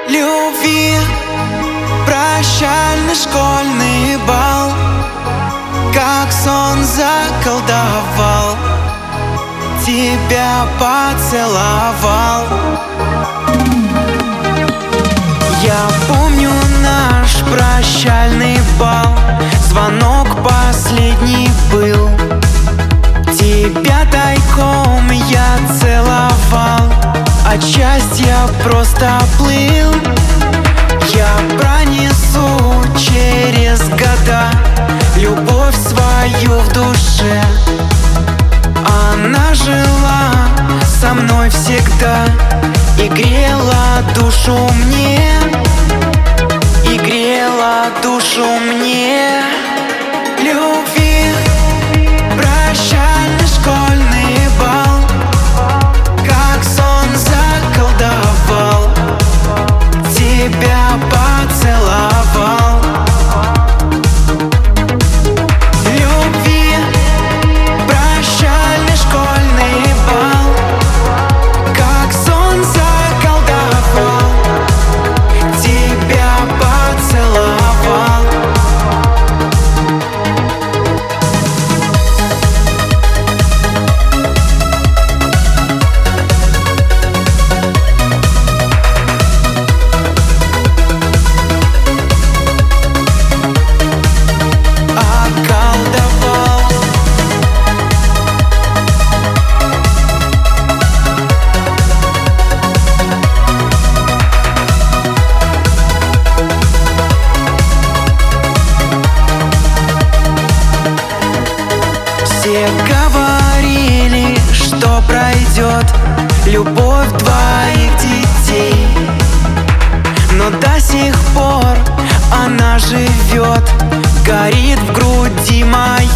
любви. Прощальный школьный бал, как сон заколдовал, тебя поцеловал. Я помню наш прощальный бал, звонок последний был. Тебя тайком я целовал, от счастья просто плыл. Я пронесу через года любовь свою в душе. Она жила со мной всегда и грела душу мне, и грела душу мне. Любви, прощальный школьный бал, как сон заколдовал, тебя поцеловал. Любви, прощальный школьный бал, как сон заколдовал, тебя поцеловал. Все говорили, что пройдет любовь двоих детей, но до сих пор она живет, горит в груди моей.